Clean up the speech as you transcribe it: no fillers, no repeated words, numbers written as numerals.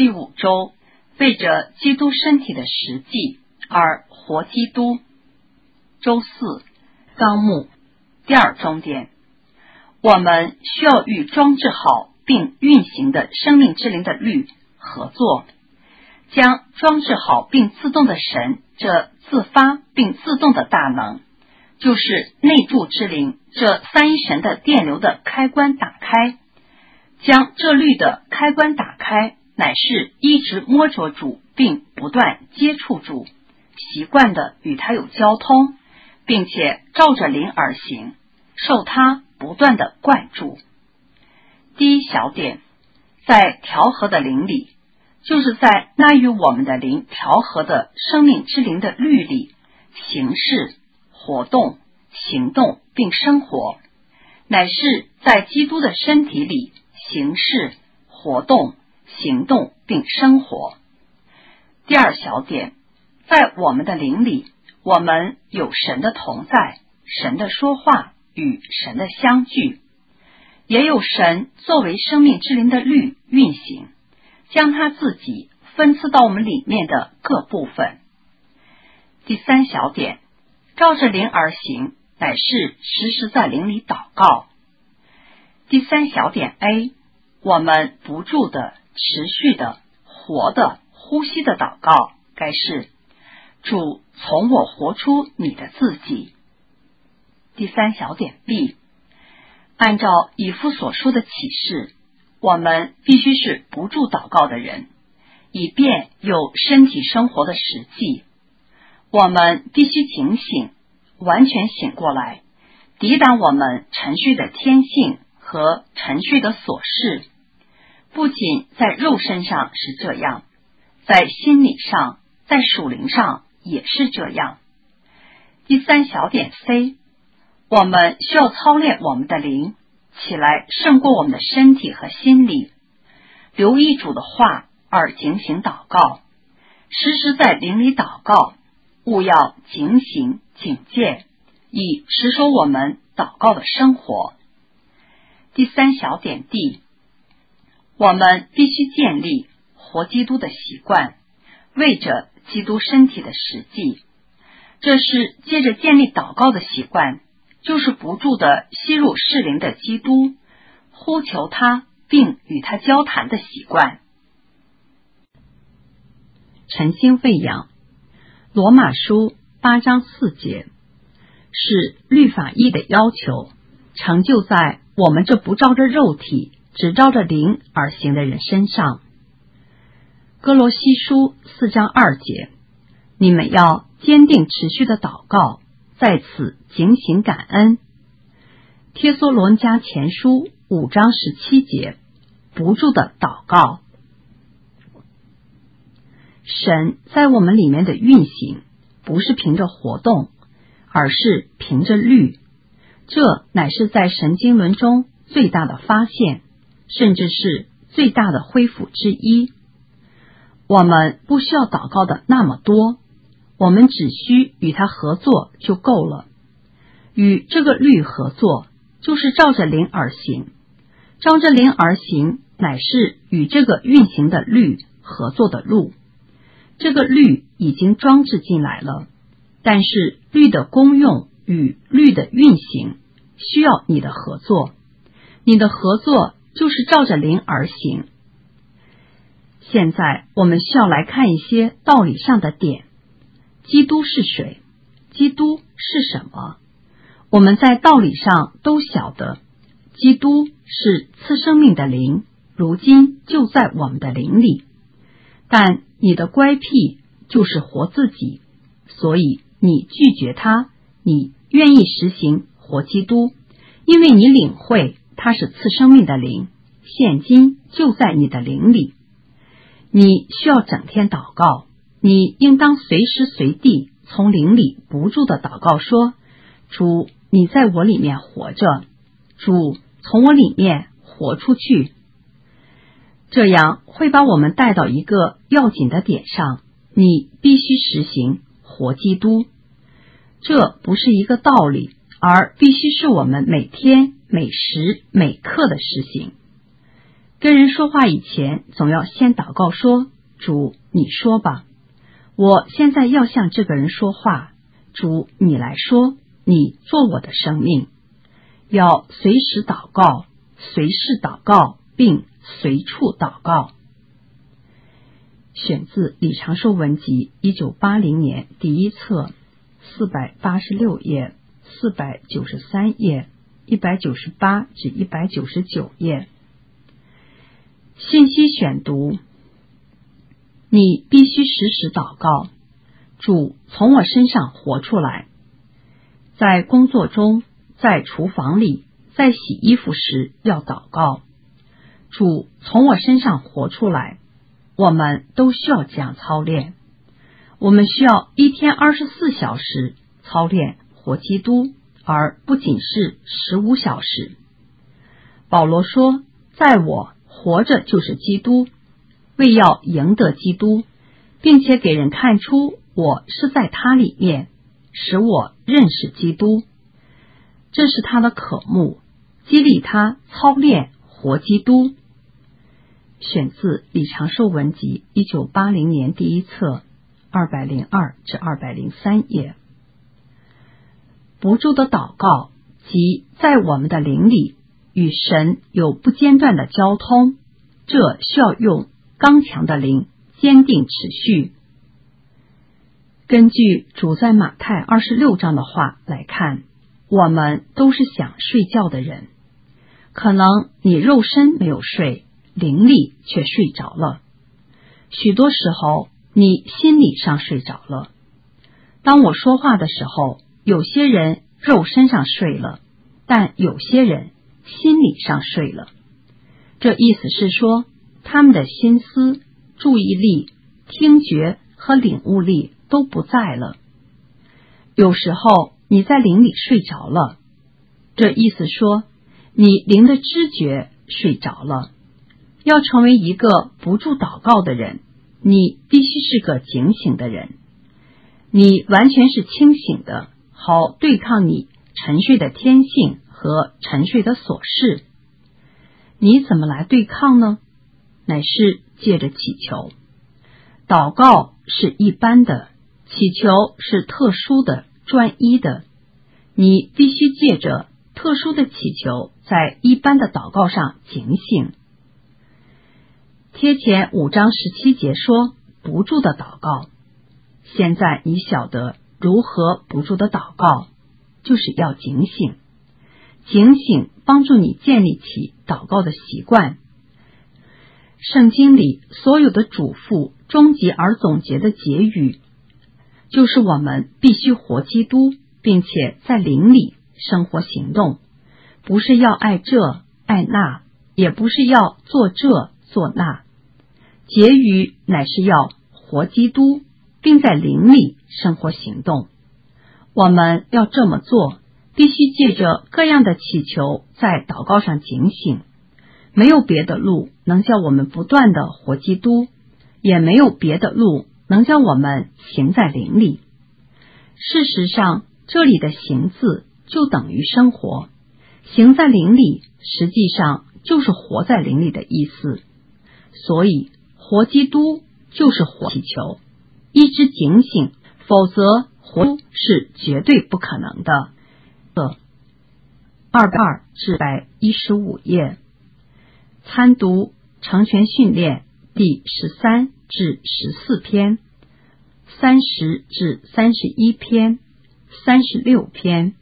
第5周，为着基督身体的实际而活基督。周4，纲目第2重点，我们需要与装置好并运行的生命之灵的律合作，将装置好并自动的神这自发并自动的大能，就是内住之灵这三一神的电流的开关打开。将这律的开关打开，乃是一直摸着主并不断接触主，习惯的与他有交通，并且照着灵而行，受他不断的灌注。第一小点，在调和的灵里，就是在那与我们的灵调和的生命之灵的律里行事、活动、行动并生活，乃是在基督的身体里行事、活动、行动并生活。第2小点，在我们的灵里，我们有神的同在，神的说话与神的相聚，也有神作为生命之灵的律运行，将他自己分赐到我们里面的各部分。第3小点，照着灵而行，乃是时时在灵里祷告。第3小点 A， 我们不住的、持续的、活的、呼吸的祷告，该是主从我活出你的自己。第3小点 B， 按照以弗所说的启示，我们必须是不住祷告的人，以便有身体生活的实际。我们必须警醒，完全醒过来，抵挡我们沉睡的天性和沉睡的琐事。不仅在肉身上是这样，在心理上，在属灵上也是这样。第3小点 C， 我们需要操练我们的灵，起来胜过我们的身体和心理，留意主的话而警醒祷告，时时在灵里祷告，务要警醒警戒，以持守我们祷告的生活。第3小点 D， 我们必须建立活基督的习惯，为着基督身体的实际。这是借着建立祷告的习惯，就是不住的吸入适灵的基督，呼求他并与他交谈的习惯。 晨星喂养，罗马书8章4节，是律法义的要求，成就在我们这不照着肉体，只照着灵而行的人身上。哥罗西书4章2节，你们要坚定持续的祷告，在此警醒感恩。帖撒罗尼迦前书5章17节，不住的祷告。神在我们里面的运行，不是凭着活动，而是凭着律。这乃是在神经论中最大的发现，甚至是最大的恢复之一。我们不需要祷告的那么多，我们只需与他合作就够了。与这个律合作，就是照着灵而行。照着灵而行，乃是与这个运行的律合作的路。这个律已经装置进来了，但是律的功用与律的运行需要你的合作。你的合作就是照着灵而行。现在我们需要来看一些道理上的点。基督是谁？基督是什么？我们在道理上都晓得，基督是赐生命的灵，如今就在我们的灵里。但你的乖僻就是活自己，所以你拒绝他，你愿意实行活基督，因为你领会他是赐生命的灵，现今就在你的灵里。你需要整天祷告，你应当随时随地从灵里不住的祷告说，主，你在我里面活着，主，从我里面活出去。这样会把我们带到一个要紧的点上，你必须实行活基督。这不是一个道理，而必须是我们每天每时每刻的实行。 跟人说话以前，总要先祷告说：主，你说吧，我现在要向这个人说话，主，你来说，你做我的生命。要随时祷告，随事祷告，并随处祷告。选自李长寿文集1980年第一册486页、493页、198至199页。信息选读：你必须时时祷告，主从我身上活出来。在工作中，在厨房里，在洗衣服时要祷告，主从我身上活出来。我们都需要这样操练。我们需要一天24小时操练活基督，而不仅是15小时。保罗说，在我活着就是基督，为要赢得基督，并且给人看出我是在他里面，使我认识基督。这是他的渴慕，激励他操练活基督。选自李长寿文集1980年第一册202至203页。不住的祷告，即在我们的灵里与神有不间断的交通，这需要用刚强的灵，坚定持续。根据主在马太26章的话来看，我们都是想睡觉的人，可能你肉身没有睡，灵里却睡着了。许多时候你心理上睡着了。当我说话的时候，有些人肉身上睡了，但有些人心理上睡了。这意思是说，他们的心思、注意力、听觉和领悟力都不在了。有时候你在灵里睡着了，这意思说你灵的知觉睡着了。要成为一个不住祷告的人，你必须是个警醒的人。你完全是清醒的，好对抗你沉睡的天性和沉睡的琐事。你怎么来对抗呢？乃是借着祈求。祷告是一般的，祈求是特殊的、专一的。你必须借着特殊的祈求，在一般的祷告上警醒。帖前5章17节说，不住的祷告。现在你晓得如何不住的祷告，就是要警醒。警醒帮助你建立起祷告的习惯。圣经里所有的嘱咐，终极而总结的结语，就是我们必须活基督，并且在灵里生活行动，不是要爱这爱那，也不是要做这做那。结语乃是要活基督，并在灵里生活行动。我们要这么做，必须借着各样的祈求，在祷告上警醒。没有别的路能叫我们不断的活基督，也没有别的路能叫我们行在灵里。事实上，这里的行字就等于生活，行在灵里实际上就是活在灵里的意思。所以活基督就是活祈求，一直警醒，否则活是绝对不可能的。202至115页。参读成全训练第13至14篇、30至31篇、36篇。